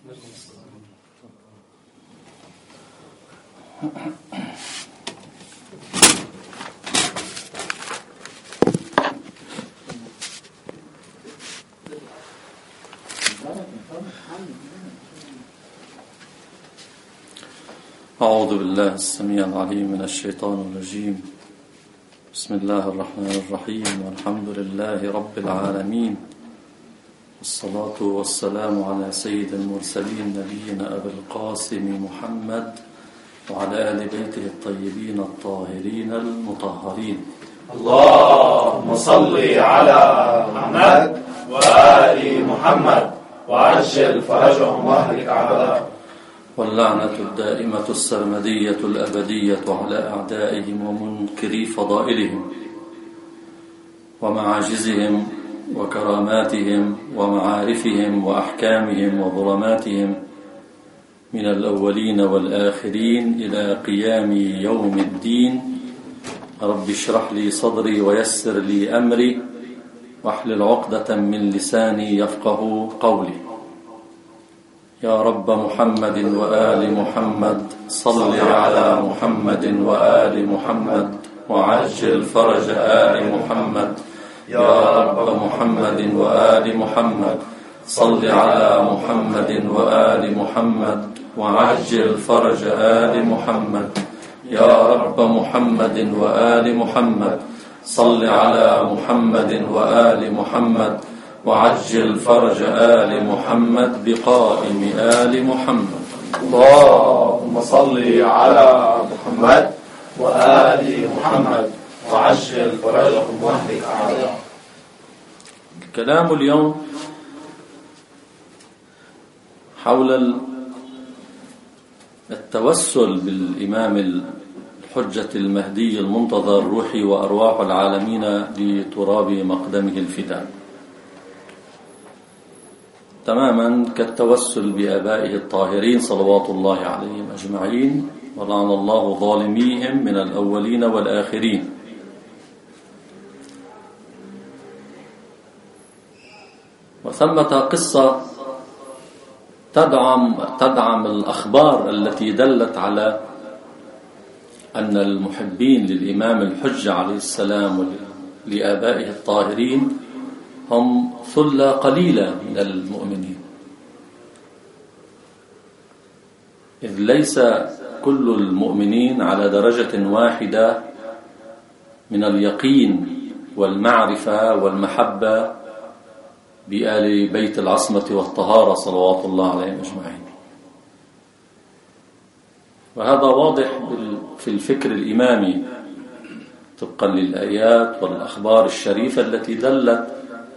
أعوذ بالله السميع العليم من الشيطان الرجيم. بسم الله الرحمن الرحيم، والحمد لله رب العالمين، والصلاة والسلام على سيد المرسلين نبينا أبي القاسم محمد وعلى آل بيته الطيبين الطاهرين المطهرين. اللهم صل على محمد وآل محمد وعجل فرجهم واهلك عذابهم. واللعنة الدائمة السرمدية الأبدية على أعدائهم ومنكري فضائلهم ومعاجزهم وكراماتهم ومعارفهم وأحكامهم وظلماتهم من الأولين والآخرين إلى قيام يوم الدين. رب اشرح لي صدري ويسر لي أمري واحلل عقدة من لساني يفقه قولي. يا رب محمد وآل محمد صل على محمد وآل محمد وعجل فرج آل محمد. يا رب محمد وآل محمد صل على محمد وآل محمد وعجل فرج آل محمد. يا رب محمد وآل محمد صل على محمد وآل محمد وعجل فرج آل محمد بقائم آل محمد. اللهم صل على محمد وآل محمد وعجل فرجهم واهلك أعداءهم. كلام اليوم حول التوسل بالإمام الحجة المهدي المنتظر روحي وأرواح العالمين لتراب مقدمه الفداء، تماما كالتوسل بآبائه الطاهرين صلوات الله عليهم أجمعين، ولعن الله ظالميهم من الأولين والآخرين. وثمة قصة تدعم الأخبار التي دلت على أن المحبين للإمام الحجة عليه السلام ولآبائه الطاهرين هم ثلة قليلة من المؤمنين، إذ ليس كل المؤمنين على درجة واحدة من اليقين والمعرفة والمحبة بآل بيت العصمة والطهارة صلوات الله عليهم أجمعين. وهذا واضح في الفكر الإمامي طبقا للآيات والأخبار الشريفة التي دلت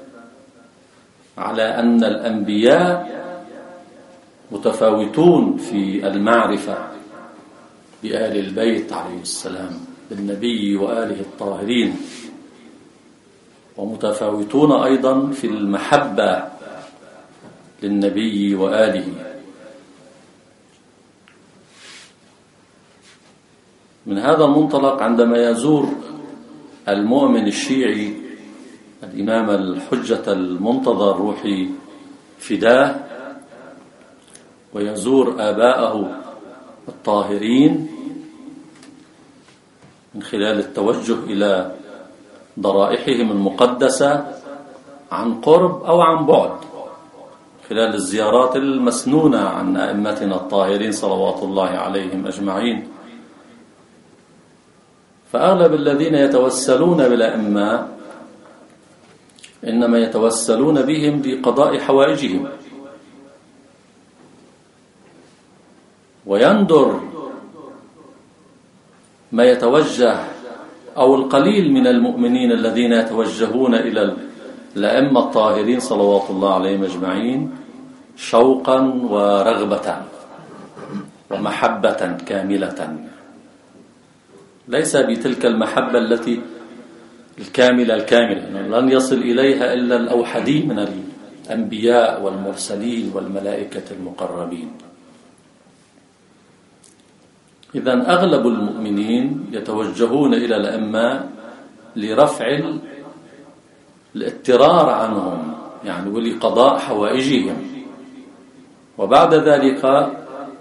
على أن الأنبياء متفاوتون في المعرفة بآل البيت عليه السلام بالنبي وآله الطاهرين، ومتفاوتون أيضا في المحبة للنبي وآله. من هذا المنطلق عندما يزور المؤمن الشيعي الإمام الحجة المنتظر روحي فداه ويزور آباءه الطاهرين من خلال التوجه إلى ضرائحهم المقدسة عن قرب أو عن بعد، خلال الزيارات المسنونة عن أئمتنا الطاهرين صلوات الله عليهم أجمعين. فأغلب الذين يتوسلون بالأئمة إنما يتوسلون بهم لقضاء حوائجهم، ويندر ما يتوجه أو القليل من المؤمنين الذين يتوجهون إلى الأئمة الطاهرين صلوات الله عليهم أجمعين شوقا ورغبة ومحبة كاملة، ليس بتلك المحبة التي الكاملة لن يصل إليها إلا الأوحدين من الأنبياء والمرسلين والملائكة المقربين. إذن أغلب المؤمنين يتوجهون إلى الأئمة لرفع الاضطرار عنهم، يعني ولقضاء حوائجهم، وبعد ذلك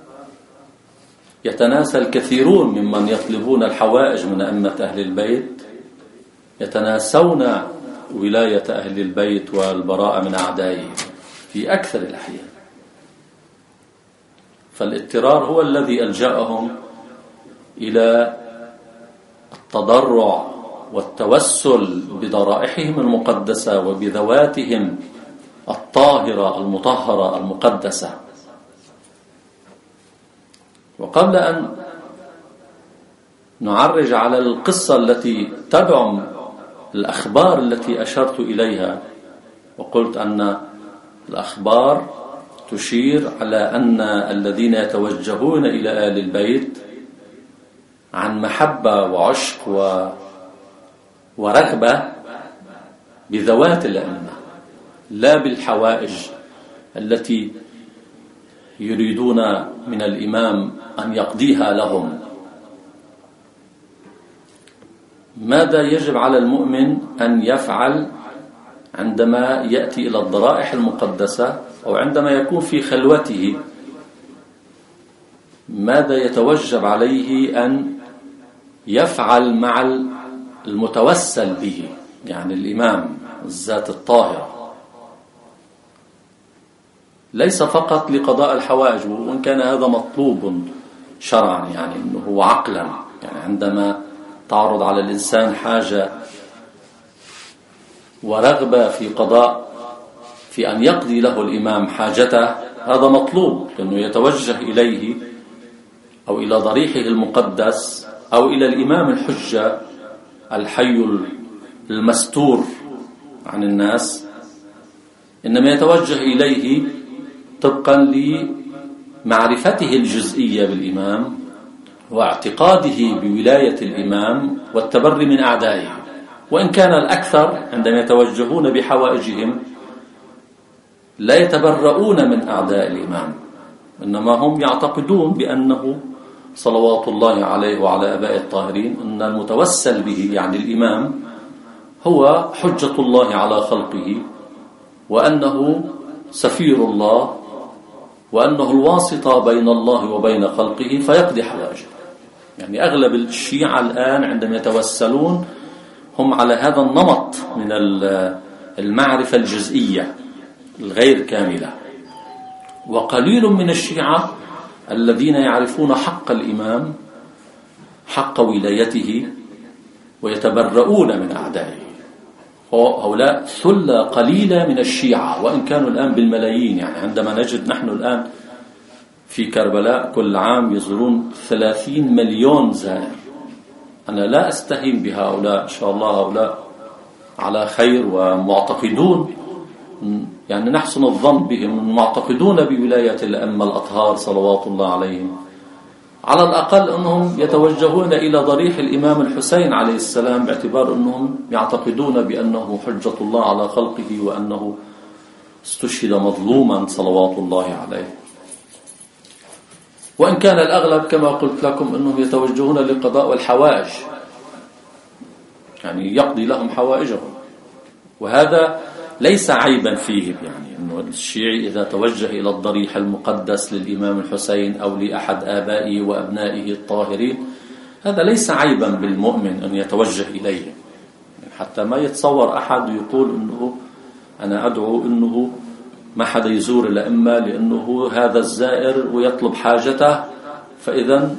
يتناسى الكثيرون ممن يطلبون الحوائج من أئمة أهل البيت، يتناسون ولاية أهل البيت والبراءة من أعدائهم في أكثر الأحيان. فالاضطرار هو الذي ألجأهم إلى التضرع والتوسل بضرائحهم المقدسة وبذواتهم الطاهرة المطهرة المقدسة. وقبل أن نعرج على القصة التي تدعم الأخبار التي أشرت إليها، وقلت أن الأخبار تشير على أن الذين يتوجهون إلى آل البيت عن محبة وعشق ورغبة بذوات الأئمة، لا بالحوائج التي يريدون من الإمام أن يقضيها لهم. ماذا يجب على المؤمن أن يفعل عندما يأتي إلى الضرائح المقدسة أو عندما يكون في خلوته؟ ماذا يتوجب عليه أن يفعل مع المتوسل به، يعني الإمام الذات الطاهرة؟ ليس فقط لقضاء الحوائج، وإن كان هذا مطلوب شرعا، يعني أنه عقلا، يعني عندما تعرض على الإنسان حاجة ورغبة في أن يقضي له الإمام حاجته، هذا مطلوب، لأنه يتوجه إليه أو إلى ضريحه المقدس أو إلى الإمام الحجة الحي المستور عن الناس، إنما يتوجه إليه طبقا لمعرفته الجزئية بالإمام واعتقاده بولاية الإمام والتبري من أعدائه. وإن كان الأكثر عندما يتوجهون بحوائجهم لا يتبرؤون من أعداء الإمام، إنما هم يعتقدون بأنه صلوات الله عليه وعلى آبائه الطاهرين أن المتوسل به يعني الإمام هو حجة الله على خلقه، وأنه سفير الله، وأنه الواسطة بين الله وبين خلقه فيقضي حوائجه. يعني أغلب الشيعة الآن عندما يتوسلون هم على هذا النمط من المعرفة الجزئية الغير كاملة، وقليل من الشيعة الذين يعرفون حق الإمام، حق ولايته، ويتبرؤون من أعدائه. هؤلاء ثلة قليلة من الشيعة، وإن كانوا الآن بالملايين. يعني عندما نجد نحن الآن في كربلاء كل عام يزورون 30 مليون زائر. أنا لا أستهين بهؤلاء، إن شاء الله هؤلاء على خير ومعتقدون، يعني نحسن الظن بهم، معتقدون بولاية الأئمة الأطهار صلوات الله عليهم. على الأقل أنهم يتوجهون إلى ضريح الإمام الحسين عليه السلام باعتبار أنهم يعتقدون بأنه حجة الله على خلقه وأنه استشهد مظلوما صلوات الله عليه. وإن كان الأغلب كما قلت لكم أنهم يتوجهون للقضاء والحوائج، يعني يقضي لهم حوائجهم، وهذا ليس عيبا فيه. يعني أنه الشيعي إذا توجه إلى الضريح المقدس للإمام الحسين أو لأحد آبائه وأبنائه الطاهرين، هذا ليس عيبا بالمؤمن أن يتوجه إليه. يعني حتى ما يتصور أحد يقول أنه أنا أدعو أنه ما حدا يزور الأئمة لأنه هذا الزائر ويطلب حاجته، فإذا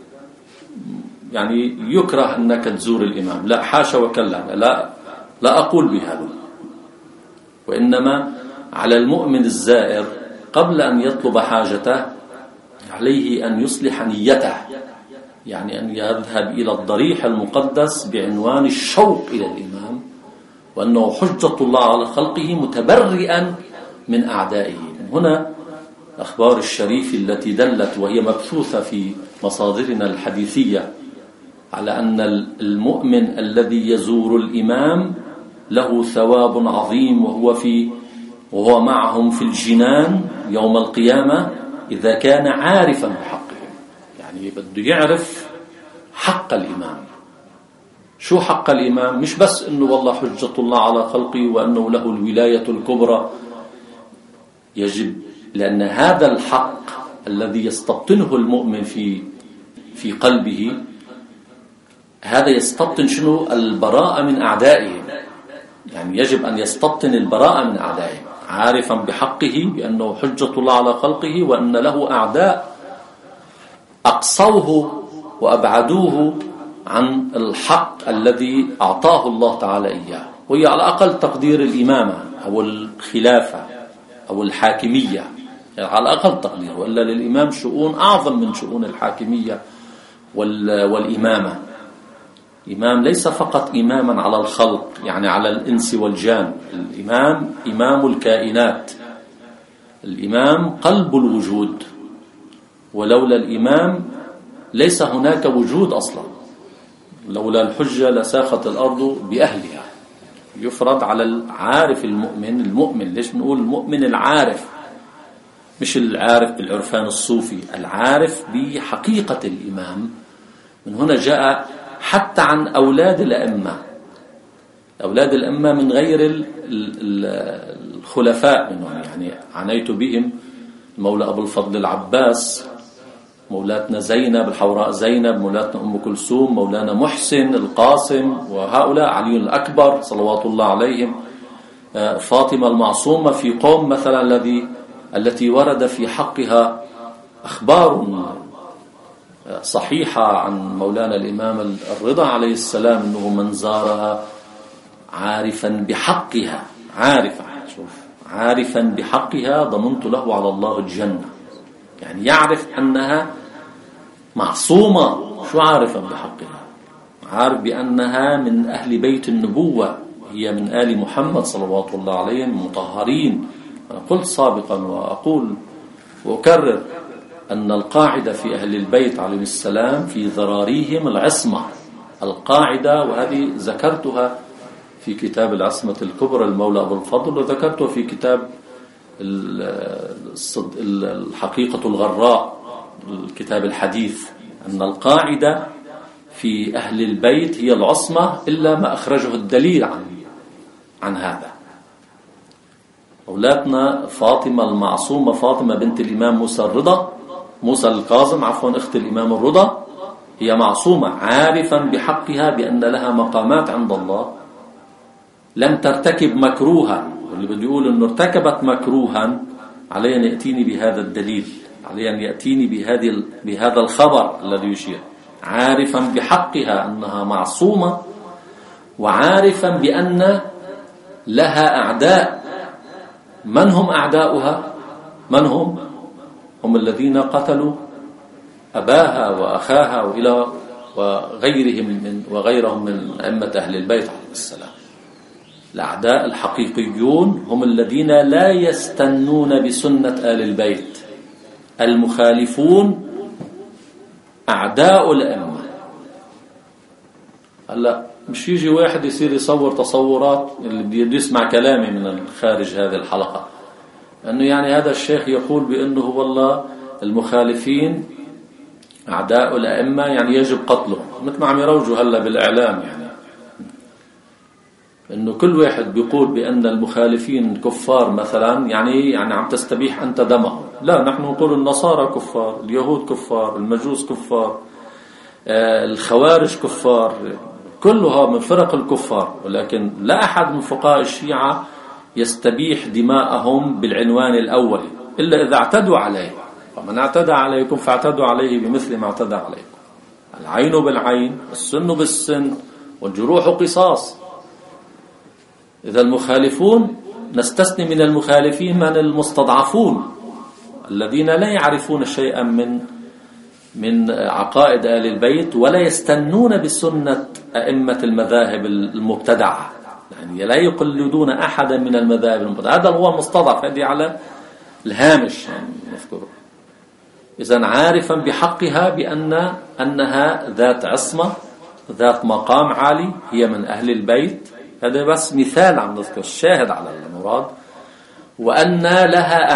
يعني يكره أنك تزور الإمام. لا، حاشا وكلا، لا أقول بهذا. وإنما على المؤمن الزائر قبل أن يطلب حاجته عليه أن يصلح نيته، يعني أن يذهب إلى الضريح المقدس بعنوان الشوق إلى الإمام، وأنه حجة الله على خلقه متبرئا من أعدائه. هنا أخبار الشريف التي دلت وهي مبثوثة في مصادرنا الحديثية على أن المؤمن الذي يزور الإمام له ثواب عظيم، وهو معهم في الجنان يوم القيامة إذا كان عارفا بحقه. يعني بده يعرف حق الإمام. شو حق الإمام؟ مش بس إنه والله حجة الله على خلقه وأنه له الولاية الكبرى. يجب لأن هذا الحق الذي يستبطنه المؤمن في قلبه، هذا يستبطن شنو؟ البراءة من أعدائه. يعني يجب أن يستبطن البراءة من أعدائه، عارفا بحقه بأنه حجة الله على خلقه، وأن له أعداء أقصوه وأبعدوه عن الحق الذي أعطاه الله تعالى إياه، وهي على أقل تقدير الإمامة أو الخلافة أو الحاكمية، يعني على أقل تقدير، وإلا للإمام شؤون أعظم من شؤون الحاكمية والإمامة. الإمام ليس فقط إماما على الخلق، يعني على الإنس والجان، الإمام إمام الكائنات، الإمام قلب الوجود، ولولا الإمام ليس هناك وجود أصلا، لولا الحجة لساخت الأرض بأهلها. يفرض على العارف المؤمن، ليش نقول المؤمن العارف، مش العارف بالعرفان الصوفي، العارف بحقيقة الإمام. من هنا جاء حتى عن أولاد الأئمة، أولاد الأئمة من غير الخلفاء منهم، يعني عنيت بهم مولى أبو الفضل العباس، مولاتنا زينب الحوراء زينب، مولاتنا أم كلثوم، مولانا محسن القاسم، وهؤلاء علي الأكبر صلوات الله عليهم، فاطمة المعصومة، في قوم مثلا التي ورد في حقها أخبار صحيحة عن مولانا الإمام الرضا عليه السلام أنه من زارها عارفا بحقها، عارفا بحقها ضمنت له على الله الجنة. يعني يعرف أنها معصومة، شو عارفا بحقها؟ عارف بأنها من أهل بيت النبوة، هي من آل محمد صلوات الله عليهم مطهرين. أنا قلت سابقا وأقول وأكرر أن القاعدة في أهل البيت عليهم السلام في ذراريهم العصمة، القاعدة، وهذه ذكرتها في كتاب العصمة الكبرى المولى أبو الفضل، وذكرتها في كتاب الحقيقة الغراء، الكتاب الحديث، أن القاعدة في أهل البيت هي العصمة إلا ما أخرجه الدليل عن هذا. أولادنا فاطمة المعصومة، فاطمة بنت الإمام موسى الكاظم أخت الإمام الرضا، هي معصومة عارفا بحقها بأن لها مقامات عند الله، لم ترتكب مكروها. واللي بده يقول أنه ارتكبت مكروها عليه أن يأتيني بهذا الدليل، عليه أن يأتيني بهذا الخبر الذي يشير. عارفا بحقها أنها معصومة، وعارفا بأن لها أعداء. من هم أعداؤها؟ من هم الذين قتلوا أباها وأخاها وغيرهم من أئمة أهل البيت عليه السلام. الأعداء الحقيقيون هم الذين لا يستنون بسنة آل البيت، المخالفون أعداء الأئمة. هلا مش يجي واحد يصير يصور تصورات اللي بده يسمع كلامي من الخارج هذه الحلقة، أنه يعني هذا الشيخ يقول بأنه والله المخالفين أعداء الأئمة يعني يجب قتلهم، مثل ما عم يروجوا هلا بالإعلام، يعني أنه كل واحد بيقول بأن المخالفين كفار مثلا، يعني عم تستبيح أنت دمهم. لا، نحن نقول النصارى كفار، اليهود كفار، المجوس كفار، الخوارج كفار، كلها من فرق الكفار. ولكن لا أحد من فقهاء الشيعة يستبيح دماءهم بالعنوان الأول إلا إذا اعتدوا عليه. فمن اعتدى عليكم فاعتدوا عليه بمثل ما اعتدى عليكم. العين بالعين، السن بالسن، والجروح قصاص. إذا المخالفون نستثني من المخالفين من المستضعفون الذين لا يعرفون شيئا من عقائد آل البيت، ولا يستنون بسنة أئمة المذاهب المبتدعة، يعني لا يقلدون أحدا من المذاهب المبتدعة. هذا هو المستضعف، هذه على الهامش نذكره. إذن عارفا بحقها أنها ذات عصمة، ذات مقام عالي، هي من أهل البيت. هذا بس مثال عم نذكر، الشاهد على المراد. وأن لها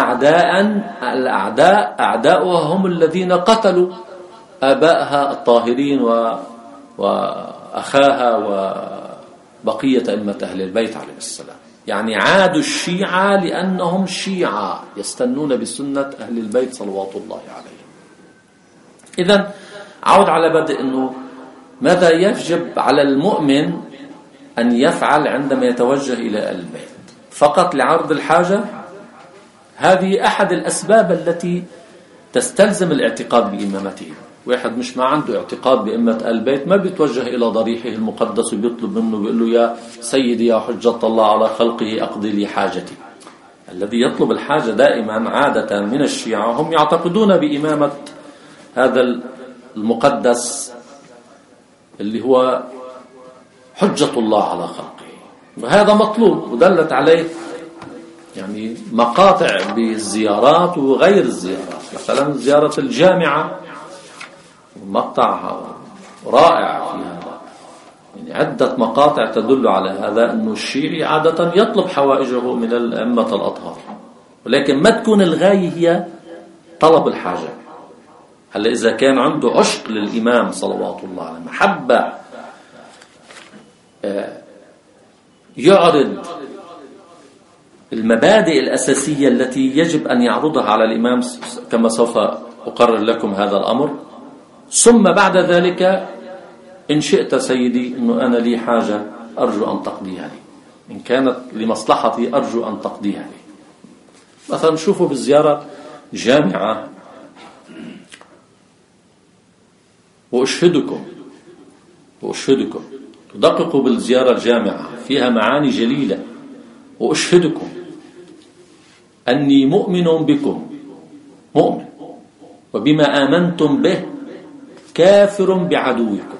أعداؤها هم الذين قتلوا آبائها الطاهرين وأخاها وبقية أئمة أهل البيت عليه السلام. يعني عادوا الشيعة لأنهم شيعة يستنون بسنة أهل البيت صلوات الله عليهم. إذن عود على بدء أنه ماذا يجب على المؤمن أن يفعل عندما يتوجه إلى أهل البيت؟ فقط لعرض الحاجة؟ هذه أحد الأسباب التي تستلزم الاعتقاد بإمامتهم. واحد مش ما عنده اعتقاد بإمة أهل البيت ما بيتوجه إلى ضريحه المقدس وبيطلب منه بيقول له يا سيدي يا حجة الله على خلقه أقضي لي حاجتي. الذي يطلب الحاجة دائما عادة من الشيعة هم يعتقدون بإمامة هذا المقدس اللي هو حجة الله على خلقه، وهذا مطلوب ودلت عليه يعني مقاطع بالزيارات وغير الزيارات. مثلا زيارة الجامعة مقطع رائع في هذا، يعني عدة مقاطع تدل على هذا أنه الشيعي عادة يطلب حوائجه من الأئمة الأطهار، ولكن ما تكون الغاية هي طلب الحاجة. هلا إذا كان عنده عشق للإمام صلوات الله عليه، محبة، يعرض المبادئ الأساسية التي يجب أن يعرضها على الإمام كما سوف أقرر لكم هذا الأمر، ثم بعد ذلك إن شئت سيدي أنه أنا لي حاجة أرجو أن تقضيها لي، إن كانت لمصلحتي أرجو أن تقضيها لي. مثلا نشوفوا بالزيارة جامعة، وأشهدكم تدققوا بالزيارة الجامعة فيها معاني جليلة. وأشهدكم أني مؤمن بكم، مؤمن، وبما آمنتم به كافر بعدوكم.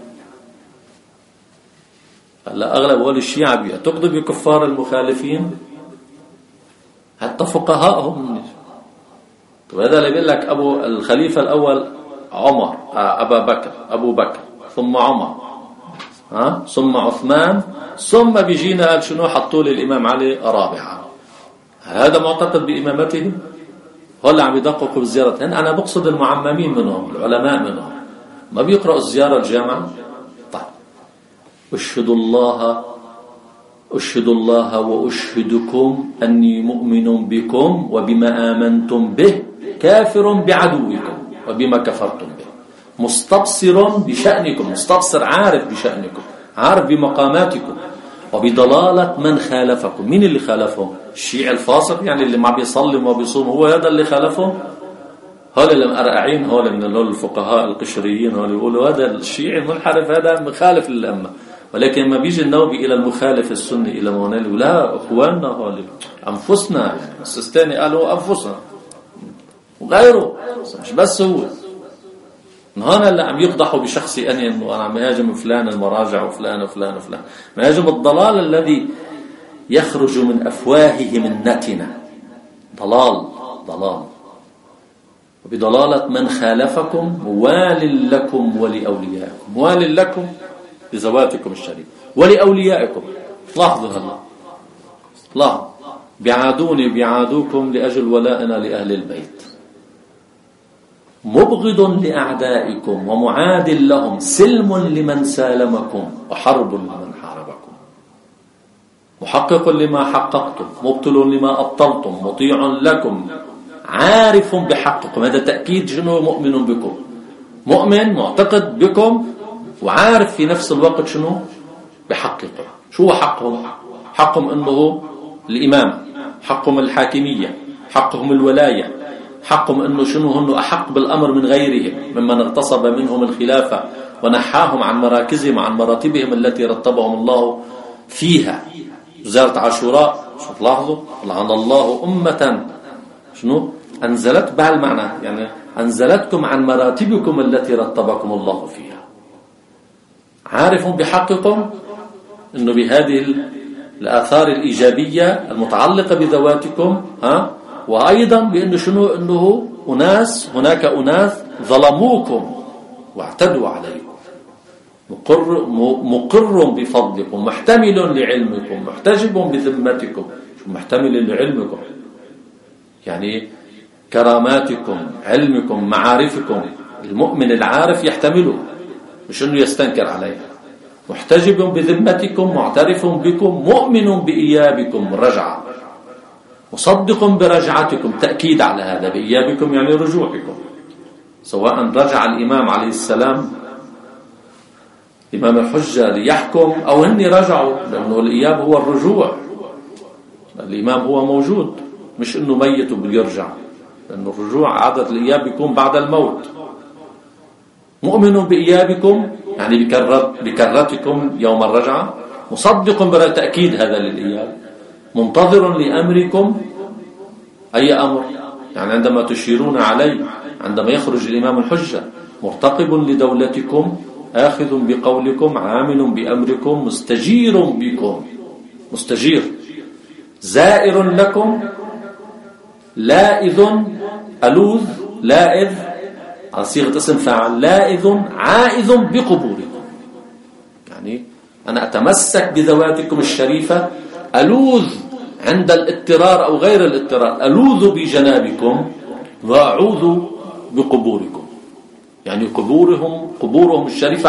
هلا أغلب أول الشيعة بيعتقدوا بكفار المخالفين، حتى فقهاءهم. وهذا اللي بيقول لك أبو الخليفة الأول عمر، أبو بكر ثم عمر، ثم عثمان، ثم بيجينا قال شنو حطوا لي الإمام علي رابعا. هذا معتقد بإمامتهم؟ هلا عم يدققوا بالزيارة. أنا بقصد المعممين منهم، العلماء منهم، ما بيقرأوا الزيارة الجامعة. طيب، أشهد الله وأشهدكم أني مؤمن بكم وبما آمنتم به كافر بعدوكم وبما كفرتم به، مستبصر بشأنكم، مستبصر عارف بشأنكم، عارف بمقاماتكم، وبضلالة من خالفكم. مين اللي خالفهم؟ الشيعي الفاسق، يعني اللي ما بيصلي وما بيصوم، هو هذا اللي خالفهم. هؤلاء اللي مقرعين، هؤلاء من الفقهاء القشريين، هؤلاء يقولوا هذا الشيعي المنحرف هذا مخالف للأمة. ولكن ما بيجي النوبي إلى المخالف السني إلى مونالي، لا أخواننا هؤلاء أنفسنا، يعني السيستاني قالوا أنفسنا وغيره، مش بس هو. هنا اللي عم يقضحوا بشخصي أني أنه أنا عم يهاجم فلان المراجع وفلان وفلان وفلان، ما يهاجم الضلال الذي يخرج من أفواههم النتنة. ضلال وبضلالة من خالفكم موال لكم ولأوليائكم، موال لكم بزواتكم الشريف ولأوليائكم. لاحظوا هلا، لاحظوا، بعادوني بعادوكم لأجل ولائنا لأهل البيت، مبغض لأعدائكم ومعاد لهم، سلم لمن سالمكم وحرب لمن حاربكم، محقق لما حققتم، مبطل لما أبطلتم، مطيع لكم، عارف بحقكم. هذا تأكيد شنو مؤمن بكم، مؤمن معتقد بكم وعارف في نفس الوقت شنو بحقكم. شو حقهم؟ حقهم أنه الإمام، حقهم الحاكمية، حقهم الولاية، حقهم أنه شنو هنو أحق بالأمر من غيرهم ممن اغتصب منهم الخلافة ونحاهم عن مراكزهم وعن مراتبهم التي رتبهم الله فيها. زيارة عاشوراء، شوف لاحظوا، لعن الله أمة شنو أنزلت بهالمعنى، يعني أنزلتكم عن مراتبكم التي رتبكم الله فيها. عارف بحقكم أنه بهذه الآثار الإيجابية المتعلقة بذواتكم، وأيضا بأنه شنو أنه هناك أناس ظلموكم واعتدوا عليكم، مقر بفضلكم، محتمل لعلمكم، محتجب بذمتكم. محتمل لعلمكم يعني كراماتكم، علمكم، معارفكم. المؤمن العارف يحتمله، مش أنه يستنكر عليها. محتجب بذمتكم، معترف بكم، مؤمن بإيابكم، رجعة، مصدق برجعتكم، تأكيد على هذا، بإيابكم يعني رجوعكم، سواء رجع الإمام عليه السلام إمام الحجة ليحكم أو هن رجعوا، لأنه الإياب هو الرجوع، الإمام هو موجود، مش إنه ميت وبيرجع، لأنه الرجوع عادة الإياب بيكون بعد الموت. مؤمن بإيابكم يعني بكرتكم يوم الرجعة، مصدق بتأكيد هذا للإياب، منتظر لأمركم. أي أمر؟ يعني عندما تشيرون عليه، عندما يخرج الإمام الحجة، مرتقب لدولتكم، آخذ بقولكم، عامل بأمركم، مستجير بكم، مستجير، زائر لكم، لائذ، ألوذ، لائذ على صيغة اسم فاعل، لائذ عائذ بقبوركم، يعني أنا أتمسك بذواتكم الشريفة، ألوذ عند الاضطرار أو غير الاضطرار، ألوذ بجنابكم وأعوذ بقبوركم، يعني قبورهم الشريفة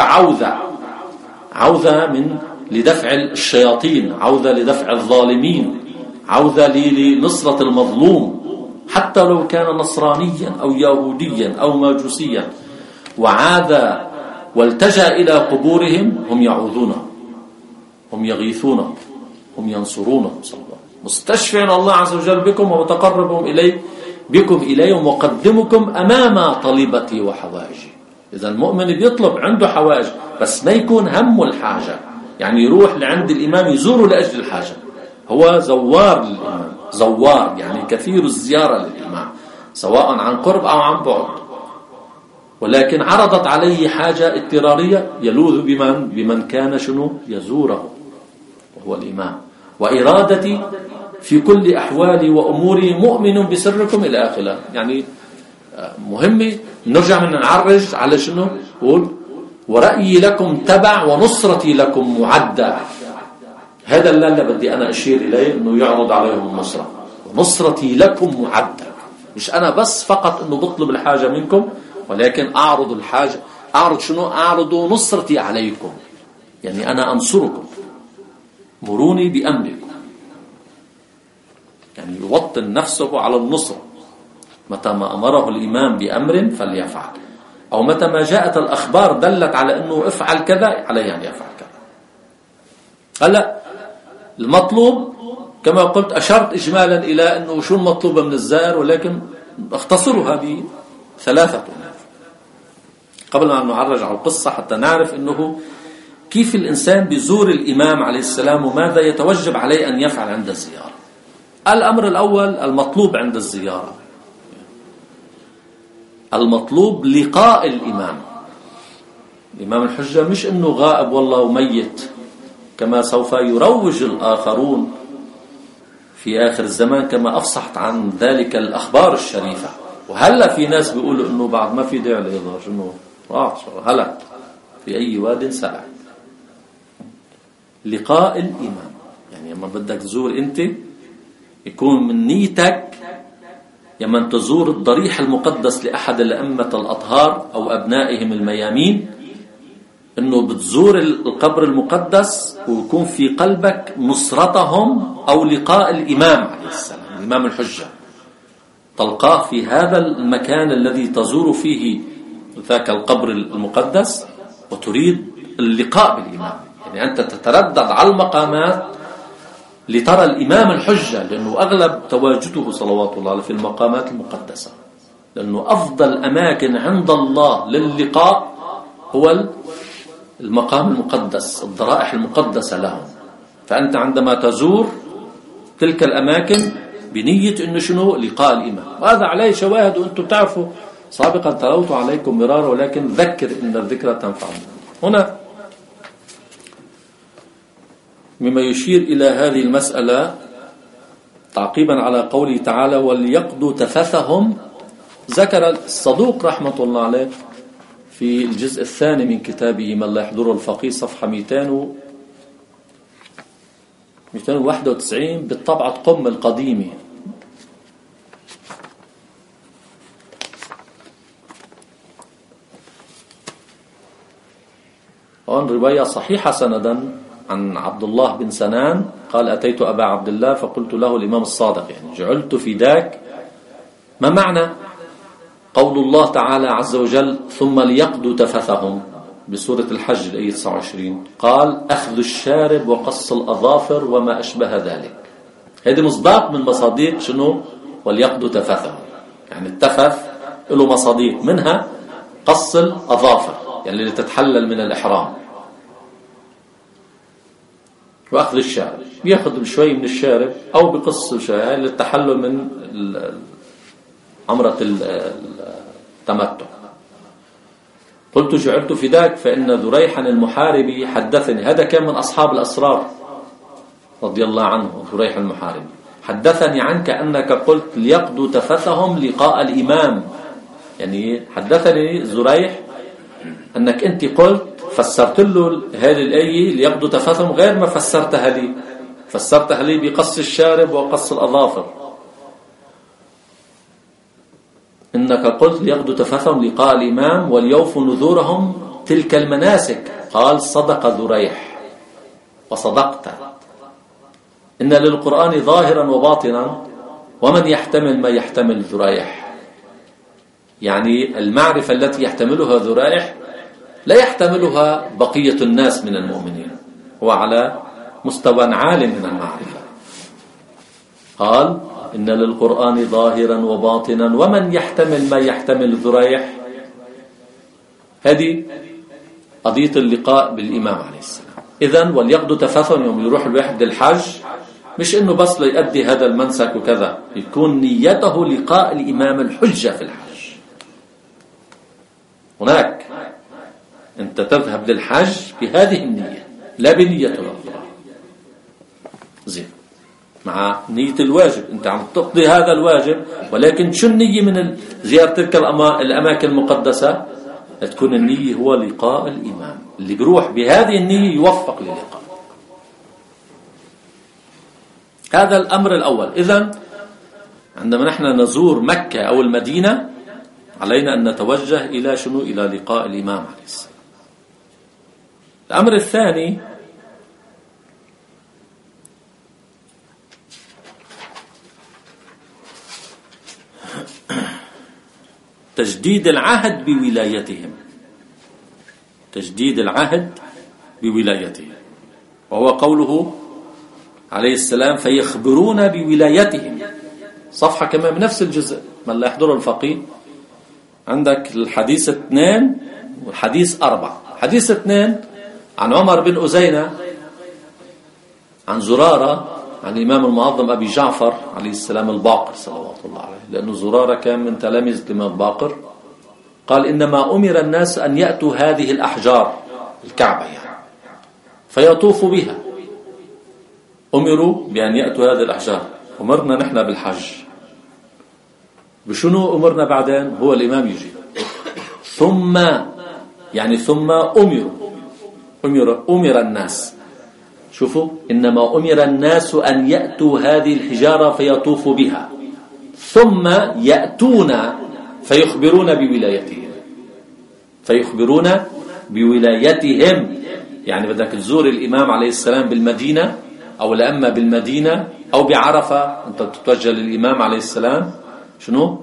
عوذة من لدفع الشياطين، عوذة لدفع الظالمين، عوذة لنصرة المظلوم، حتى لو كان نصرانيا أو يهوديا أو ماجوسيا، وعاذ والتجأ إلى قبورهم، هم يعوذونه، هم يغيثونه، هم ينصرونه، مستشفع الله عز وجل بكم ومتقربهم بكم إليه ومقدمكم أمام طلبتي وحوائجي. إذا المؤمن بيطلب عنده حوائج، بس ما يكون همه الحاجة، يعني يروح لعند الإمام يزوره لأجل الحاجة، هو زوار للإمام، زوار يعني كثير الزيارة للإمام، سواء عن قرب أو عن بعد، ولكن عرضت عليه حاجة اضطرارية يلوذ بمن كان شنو يزوره وهو الإمام، وإرادتي في كل أحوالي وأموري مؤمن بسركم إلى آخره. يعني مهم نرجع من نعرج على شنو قول ورأيي لكم تبع ونصرتي لكم معدة. هذا اللي بدي أنا أشير إليه، أنه يعرض عليهم النصرة، ونصرتي لكم معدة، مش أنا بس فقط أنه بطلب الحاجة منكم، ولكن أعرض الحاجة، أعرض شنو؟ أعرض نصرتي عليكم، يعني أنا أنصركم، مروني بأمركم، يعني يوطن نفسه على النصرة، متى ما أمره الإمام بأمر فليفعل، أو متى ما جاءت الأخبار دلت على أنه افعل كذا، عليه أن يفعل كذا. هلأ المطلوب كما قلت، أشرت إجمالا إلى أنه شو المطلوب من الزائر، ولكن اختصرها بثلاثة قبل أن نعرج على القصة، حتى نعرف أنه كيف الإنسان بيزور الإمام عليه السلام وماذا يتوجب عليه أن يفعل عند الزيارة. الأمر الأول المطلوب عند الزيارة، المطلوب لقاء الإمام. الإمام الحجة مش أنه غائب والله وميت كما سوف يروج الآخرون في آخر الزمان، كما أفصحت عن ذلك الأخبار الشريفة. وهلأ في ناس بيقولوا أنه بعد ما في داعي للإظهار، أنه هلأ في أي واد سلع. لقاء الإمام يعني لما بدك تزور أنت يكون من نيتك، لما تزور الضريح المقدس لأحد الأئمة الأطهار أو أبنائهم الميامين، أنه بتزور القبر المقدس ويكون في قلبك نصرتهم أو لقاء الإمام عليه السلام، الإمام الحجة، تلقاه في هذا المكان الذي تزور فيه ذاك القبر المقدس، وتريد اللقاء بالإمام. يعني أنت تتردد على المقامات لترى الإمام الحجة، لأنه أغلب تواجده صلوات الله في المقامات المقدسة، لأنه أفضل أماكن عند الله للقاء هو المقام المقدس، الضرائح المقدسة لهم. فأنت عندما تزور تلك الأماكن بنية أنه شنو؟ لقاء الإمام. وهذا عليه شواهد، وأنتم تعرفوا سابقا تلوت عليكم مرارا، ولكن ذكر إن الذكرى تنفع. هنا مما يشير إلى هذه المسألة تعقيبا على قوله تعالى وليقضوا تفثهم، ذكر الصدوق رحمة الله عليه في الجزء الثاني من كتابه من لا يحضره الفقيه صفحة 291 بالطبعة قم القديمة، وأن رواية صحيحة سندا عن عبد الله بن سنان قال أتيت أبا عبد الله فقلت له الإمام الصادق يعني جعلت فداك. ما معنى قول الله تعالى عز وجل ثم ليقضوا تفثهم بسورة الحج الآية 29؟ قال أخذ الشارب وقص الأظافر وما أشبه ذلك. هذه مصداق من مصاديق شنو وليقضوا تفثهم، يعني التفث له مصاديق منها قص الأظافر يعني اللي تتحلل من الإحرام، وأخذ الشارب بيأخذ شوي من الشارب أو بقص شوي للتحلل من عمرة التمتع. قلت جعلت فداك فإن ذريحا المحاربي حدثني، هذا كان من أصحاب الأسرار رضي الله عنه، ذريح المحاربي حدثني عنك أنك قلت ليقضوا تفثهم لقاء الإمام. يعني حدثني ذريح أنك أنت قلت فسرت له هذه الآية ليقضوا تفثهم غير ما فسرتها لي بقص الشارب وقص الأظافر. إنك قلت ليقضوا تفثهم لقاء الإمام وليوفوا نذورهم تلك المناسك. قال صدق ذريح وصدقت، إن للقرآن ظاهرا وباطنا ومن يحتمل ما يحتمل ذريح. يعني المعرفة التي يحتملها ذريح لا يحتملها بقية الناس من المؤمنين، هو على مستوى عال من المعرفة. قال إن للقرآن ظاهرا وباطنا ومن يحتمل ما يحتمل ذريح. هذه قضية اللقاء بالإمام عليه السلام. إذن وليقضوا تفثهم يوم يروح الواحد للحج، مش إنه بس ليؤدي هذا المنسك وكذا، يكون نيته لقاء الإمام الحجة في الحج. هناك أنت تذهب للحج بهذه النية لا بنية الأخرى. زين، مع نية الواجب أنت عم تقضي هذا الواجب، ولكن شو النية من زيارة تلك الأماكن المقدسة؟ تكون النية هو لقاء الإمام. اللي بيروح بهذه النية يوفق للقاء. هذا الأمر الأول. إذن عندما نحن نزور مكة أو المدينة علينا أن نتوجه إلى شنو؟ إلى لقاء الإمام عليه السلام. الأمر الثاني تجديد العهد بولايتهم، تجديد العهد بولايتهم، وهو قوله عليه السلام فيخبرون بولايتهم. صفحة كمان بنفس الجزء من لا يحضر الفقيه. عندك الحديث 2 والحديث 4. حديث 2 عن عمر بن أزينة عن زرارة عن الإمام المعظم أبي جعفر عليه السلام الباقر صلوات الله عليه، لأنه زرارة كان من تلاميذ الإمام الباقر. قال إنما أمر الناس أن يأتوا هذه الأحجار الكعبة يعني فيطوفوا بها. أمروا بأن يأتوا هذه الأحجار. أمرنا نحن بالحج. بشنو أمرنا بعدين؟ هو الإمام يجي ثم يعني ثم أمر الناس. شوفوا، إنما أمر الناس أن يأتوا هذه الحجارة فيطوفوا بها ثم يأتون فيخبرون بولايتهم. فيخبرون بولايتهم يعني بدك تزور الإمام عليه السلام بالمدينة أو الأمة بالمدينة أو بعرفة، أنت تتوجه للإمام عليه السلام. شنو؟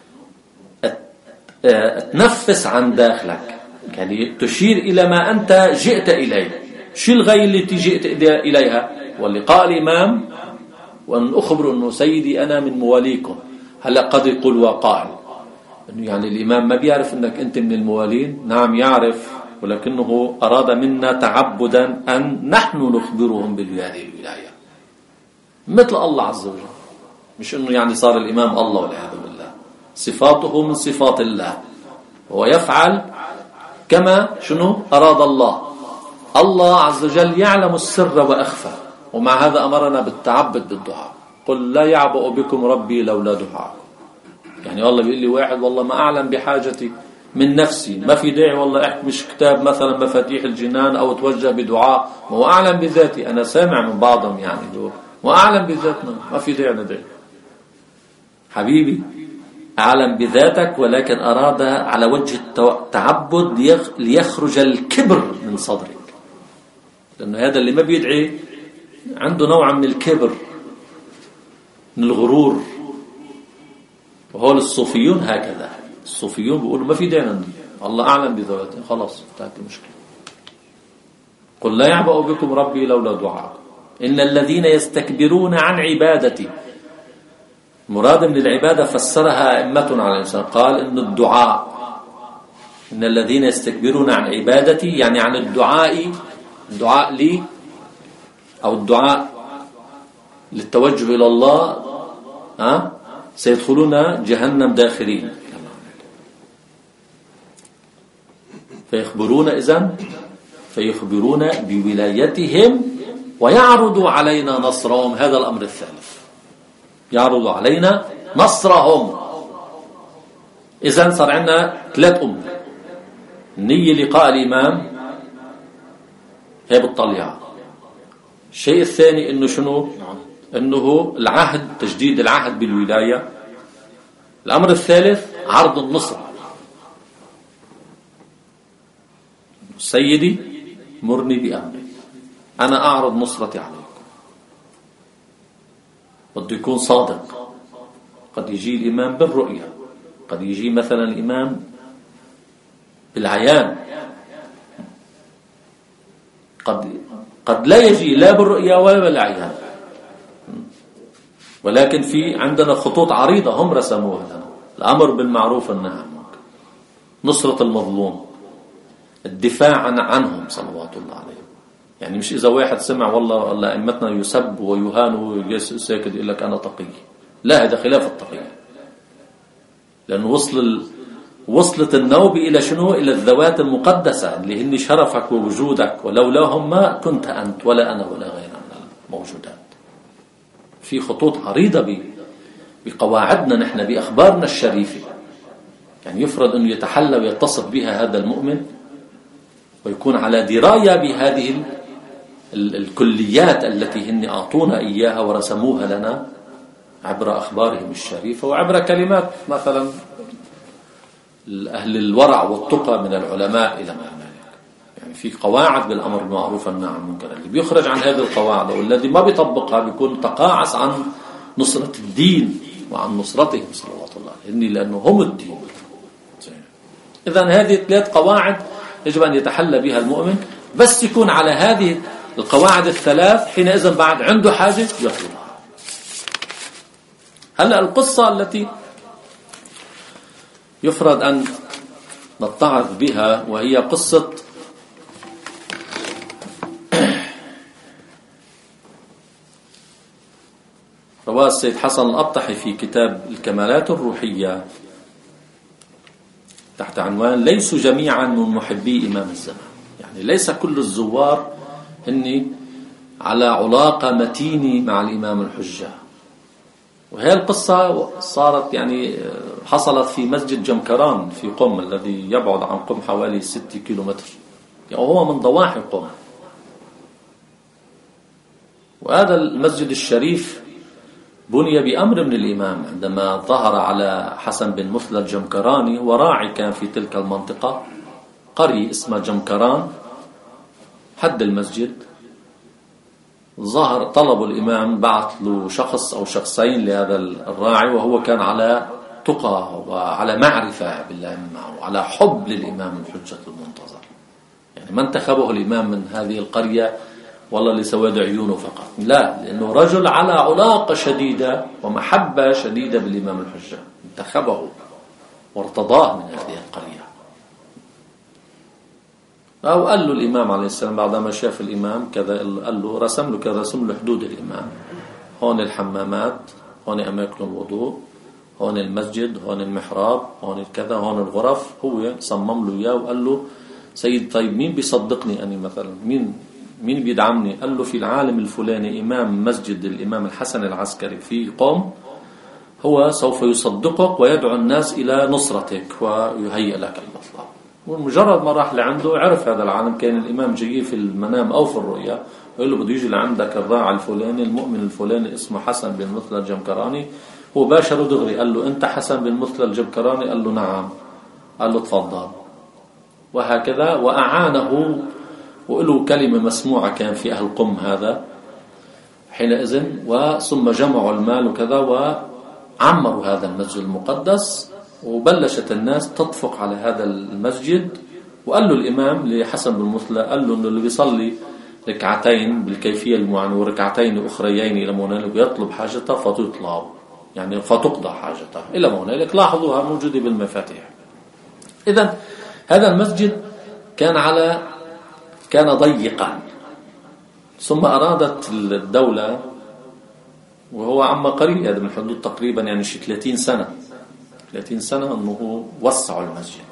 تنفس عن داخلك، يعني تشير إلى ما أنت جئت إليه. شو الغاية التي جئت إليها؟ واللقاء الإمام وأن أخبر أنه سيدي أنا من مواليكم. هلأ قد يقول وقائل أنه يعني الإمام ما بيعرف أنك أنت من الموالين. نعم يعرف، ولكنه أراد منا تعبدا أن نحن نخبرهم بهذه الولاية مثل الله عز وجل، مش أنه يعني صار الإمام الله والعياذ بالله. صفاته من صفات الله، هو يفعل كما شنو أراد الله. الله عز وجل يعلم السر وأخفى، ومع هذا أمرنا بالتعبد بالدعاء. قل لا يعبأ بكم ربي لولا دعاءكم. يعني والله بيقول لي واحد والله ما أعلم بحاجتي من نفسي، ما في داعي والله أحمش كتاب مثلا مفاتيح الجنان أو توجه بدعاء، هو أعلم بذاتي. أنا سامع من بعضهم يعني دول وأعلم بذاتنا، ما في داعي ندعي. حبيبي أعلم بذاتك، ولكن أراد على وجه التعبد ليخرج الكبر من صدرك. لأنه هذا اللي ما بيدعي عنده نوع من الكبر، من الغرور. وهو الصوفيون هكذا، الصوفيون بيقولوا ما في داعي، الله أعلم بذواته، خلاص انتهت المشكلة. قل لا يعبأ بكم ربي لولا دعاءكم إن الذين يستكبرون عن عبادتي. مراد من العبادة فسرها أئمة على الإنسان، قال إن الدعاء، إن الذين يستكبرون عن عبادتي يعني عن الدعاء لي، أو الدعاء للتوجه إلى الله، سيدخلون جهنم داخرين. فيخبرون بولايتهم ويعرض علينا نصرهم. هذا الأمر الثالث، يعرض علينا نصرهم. إذن صار عندنا 3 أمور: النية لقاء الإمام، هي بالطليعة. الشيء الثاني إنه شنو؟ إنه العهد، تجديد العهد بالولاية. الأمر الثالث عرض النصر. سيدي مرني بأمري، أنا أعرض نصرتي عليكم. بده يكون صادق. قد يجي الإمام بالرؤية، قد يجي مثلا الإمام بالعيان، قد لا يجي لا بالرؤية ولا بالعيان. ولكن في عندنا خطوط عريضة هم رسموها لنا: الأمر بالمعروف والنهي عن المنكر، نصرة المظلوم، الدفاع عنهم صلوات الله عليهم. يعني مش إذا واحد سمع والله أئمتنا يسب ويهان وساكت يقول لك أنا تقي، لا، هذا خلاف التقي. لأنه وصلت النوبة إلى شنو؟ إلى الذوات المقدسة اللي هن شرفك ووجودك، ولولاهم ما كنت أنت ولا أنا ولا غيرنا من الموجودات. في خطوط عريضة بقواعدنا نحن، بأخبارنا الشريفة. يعني يفرض أنه يتحلى ويتصف بها هذا المؤمن ويكون على دراية بهذه الكليات التي هن أعطونا إياها ورسموها لنا عبر أخبارهم الشريفة وعبر كلمات مثلا أهل الورع والتقى من العلماء إلى ما ذلك. يعني في قواعد بالأمر بالمعروف والنهي عن المنكر، اللي بيخرج عن هذه القواعد والذي ما بيطبقها بيكون تقاعس عن نصرة الدين وعن نصرتهم صلوات الله عليهم، لأنه هم الدين. إذن هذه 3 قواعد يجب أن يتحلى بها المؤمن، بس يكون على هذه القواعد ال3 حينئذ بعد عنده حاجة يطلبها. هلأ القصة التي يفرض أن نتعظ بها وهي قصة رواه السيد حسن الأبطحي في كتاب الكمالات الروحية تحت عنوان ليسوا جميعا من محبي إمام الزمان. يعني ليس كل الزوار هني على علاقة متينة مع الإمام الحجة. وهي القصة صارت يعني حصلت في مسجد جمكران في قم، الذي يبعد عن قم حوالي 6 كيلومتر، يعني هو من ضواحي قم. وهذا المسجد الشريف بني بأمر من الإمام عندما ظهر على حسن بن مثلى الجمكراني، وراعي كان في تلك المنطقة، قرية اسمها جمكران، حد المسجد. ظهر طلب الإمام، بعث له شخص أو شخصين لهذا الراعي، وهو كان على تقى وعلى معرفة بالله وعلى حب للإمام الحجة المنتظر. يعني ما انتخبه الإمام من هذه القرية والله لسواد عيونه فقط، لا، لأنه رجل على علاقة شديدة ومحبة شديدة بالإمام الحجة، انتخبه وارتضاه من هذه القرية. أو قال له الإمام عليه السلام بعدما شاف الإمام كذا، قال له رسم له كذا، رسم له حدود الإمام، هون الحمامات، هون أماكن الوضوء، هون المسجد، هون المحراب، هون كذا، هون الغرف. هو صمم له إياه وقال له سيد طيب مين بيصدقني أني مثلا، مين بيدعمني؟ قال له في العالم الفلاني إمام مسجد الإمام الحسن العسكري في قم، هو سوف يصدقك ويدعو الناس إلى نصرتك ويهيئ لك المطلب. ومجرد ما راح لعنده عرف هذا العالم، كان الإمام جاي في المنام أو في الرؤيا وقال له بده يجي لعندك الراعي الفلاني المؤمن الفلاني اسمه حسن بن مثلى الجمكراني. هو باشره دغري قال له أنت حسن بن مثلى الجمكراني؟ قال له نعم. قال له تفضل. وهكذا، وأعانه وله كلمة مسموعة كان في أهل قم هذا حينئذ، وثم جمعوا المال وكذا وعمروا هذا المسجد المقدس، وبلشت الناس تطفق على هذا المسجد. وقال له الإمام لحسن بن مثلى، قال له إنه اللي بيصلي ركعتين بالكيفية المعينة وركعتين أخريين إلى ما هنالك ويطلب حاجته فتطلب، يعني فتقضى حاجته إلى ما هنالك. لاحظوها موجودة بالمفاتيح. إذن هذا المسجد كان ضيقا، ثم أرادت الدولة، وهو عما قريب هذا من حدود تقريبا يعني شي 30 سنة أنه وسعوا المسجد.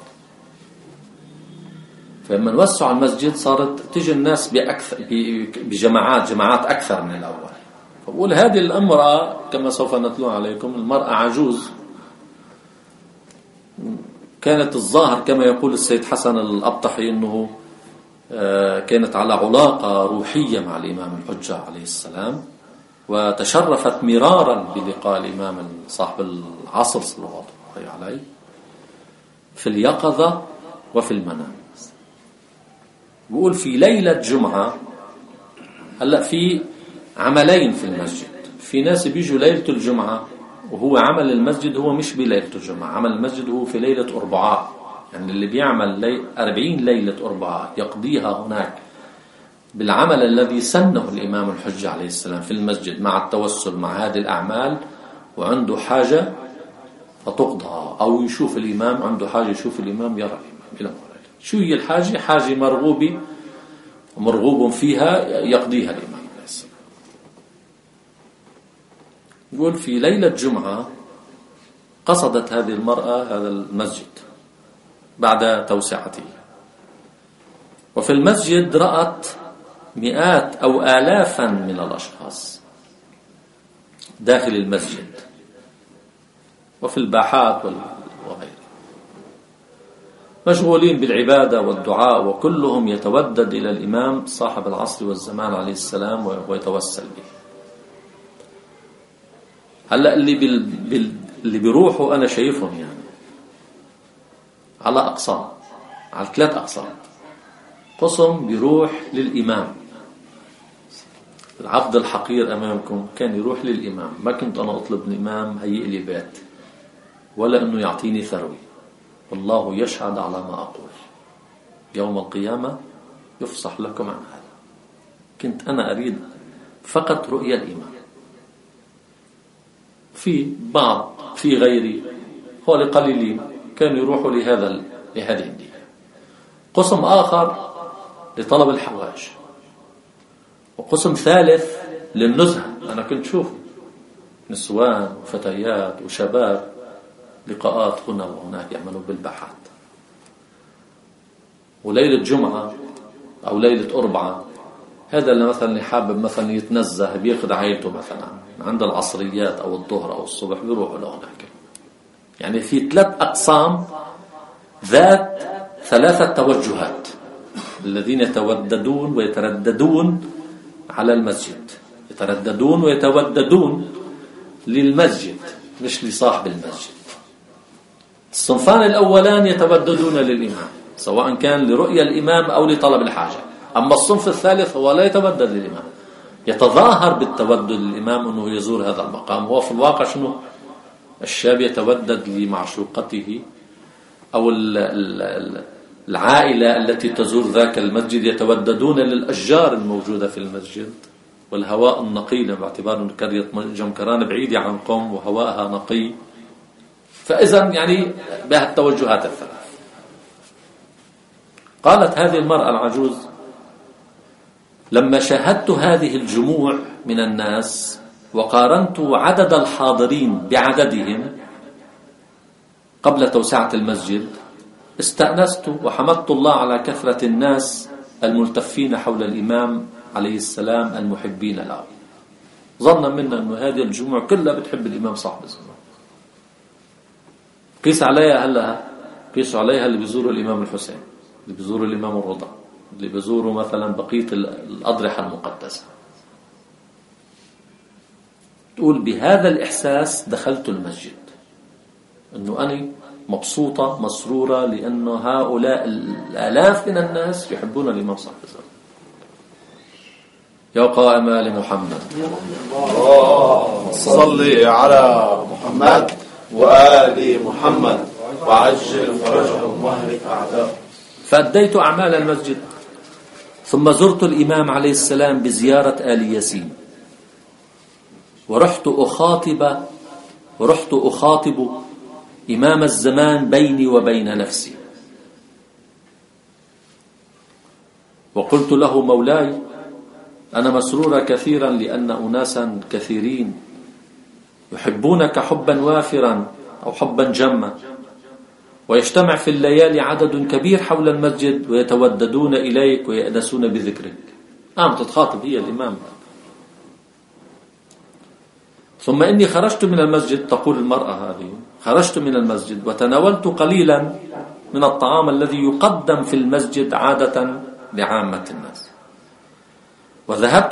فلما وسعوا المسجد صارت تجي الناس بجماعات أكثر من الأول. فبقول هذه الامرأة كما سوف نتلو عليكم، المرأة عجوز كانت الظاهر كما يقول السيد حسن الأبطحي أنه كانت على علاقة روحية مع الإمام الحجة عليه السلام، وتشرفت مرارا بلقاء الإمام صاحب العصر صلى الله عليه في اليقظة وفي المنام. بقول في ليلة جمعة، هلأ في عملين في المسجد، في ناس بيجوا ليلة الجمعة وهو عمل المسجد هو مش بليلة الجمعة، عمل المسجد هو في ليلة أربعاء، يعني اللي بيعمل 40 ليلة أربعاء يقضيها هناك بالعمل الذي سنه الإمام الحجة عليه السلام في المسجد مع التوسل مع هذه الأعمال، وعنده حاجة فتقضى، أو يشوف الإمام عنده حاجة يشوف الإمام يرى الإمام إلى مولاي. شو هي الحاجة؟ حاجة مرغوب فيها يقضيها الإمام عليه السلام. يقول في ليلة جمعة قصدت هذه المرأة هذا المسجد بعد توسعته، وفي المسجد رأت مئات أو آلافا من الأشخاص داخل المسجد وفي الباحات وغيره مشغولين بالعبادة والدعاء، وكلهم يتودد إلى الإمام صاحب العصر والزمان عليه السلام ويتوسل به. هلأ اللي بيروحوا أنا شايفهم يعني على أقسام، على 3 أقسام. قسم بيروح للإمام، العبد الحقير أمامكم كان يروح للإمام، ما كنت أنا أطلب من الإمام هيئ لي بيت ولا أنه يعطيني ثروي، والله يشهد على ما أقول، يوم القيامة يفصح لكم عن هذا. كنت أنا أريد فقط رؤية الإمام. في غيري هو لقليلين كانوا يروحوا لهذه الدين. قسم آخر لطلب الحواج، وقسم ثالث للنزهة. أنا كنت شوف نسوان وفتيات وشباب لقاءات هنا وهناك يعملوا بالباحات. وليلة جمعة أو ليلة أربعة هذا اللي مثلا حابب مثلا يتنزه بياخد عائلته مثلا عند العصريات أو الظهر أو الصبح بيروحوا لهناك. يعني في 3 أقسام ذات 3 توجهات، الذين يتوددون ويترددون على المسجد، يترددون ويتوددون للمسجد مش لصاحب المسجد. الصنفان الأولان يتوددون للإمام سواء كان لرؤية الإمام أو لطلب الحاجة، أما الصنف الثالث هو لا يتودد للإمام، يتظاهر بالتودد للإمام أنه يزور هذا المقام. هو في الواقع شنو؟ الشاب يتودد لمعشوقته أو العائلة التي تزور ذاك المسجد يتوددون للأشجار الموجودة في المسجد والهواء النقي، باعتبار أن قرية جمكران بعيدة عن قم وهواءها نقي. فإذا يعني بها التوجهات الثلاث. قالت هذه المرأة العجوز: لما شاهدت هذه الجموع من الناس وقارنت عدد الحاضرين بعددهم قبل توسعة المسجد استأنست وحمدت الله على كثرة الناس الملتفين حول الإمام عليه السلام المحبين له. ظنا منا أن هذه الجموع كلها بتحب الإمام صاحب الزمان. قيس عليها اللي بيزوروا الإمام الحسين، اللي بيزوروا الإمام الرضا، اللي بيزوروا مثلا بقية الأضرحة المقدسة. تقول بهذا الإحساس دخلت المسجد، أنه أنا مبسوطة مسرورة لأنه هؤلاء الآلاف من الناس يحبون الإمام صاحب الزمان. يا قائم آل محمد اللهم صل على محمد وآل محمد وعجل فرجهم واهلك أعداءهم. فأديت أعمال المسجد، ثم زرت الإمام عليه السلام بزيارة آل ياسين، ورحت أخاطب إمام الزمان بيني وبين نفسي، وقلت له: مولاي، أنا مسرورة كثيرا لأن أناسا كثيرين يحبونك حبا وافرا أو حبا جما، ويجتمع في الليالي عدد كبير حول المسجد ويتوددون إليك ويأنسون بذكرك. تتخاطب هي الإمام. ثم إني خرجت من المسجد، تقول المرأة هذه، خرجت من المسجد وتناولت قليلا من الطعام الذي يقدم في المسجد عادة لعامة الناس، وذهبت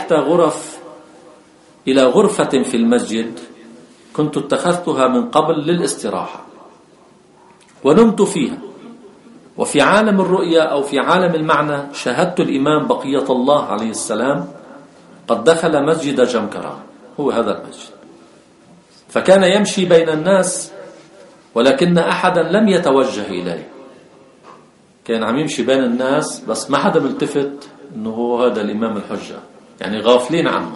إلى غرفة في المسجد كنت اتخذتها من قبل للاستراحة، ونمت فيها. وفي عالم الرؤيا أو في عالم المعنى شاهدت الإمام بقية الله عليه السلام قد دخل مسجد جمكران، هو هذا المسجد، فكان يمشي بين الناس ولكن أحدا لم يتوجه إليه. كان عم يمشي بين الناس بس ما حدا ملتفت إنه هو هذا الإمام الحجة، يعني غافلين عنه.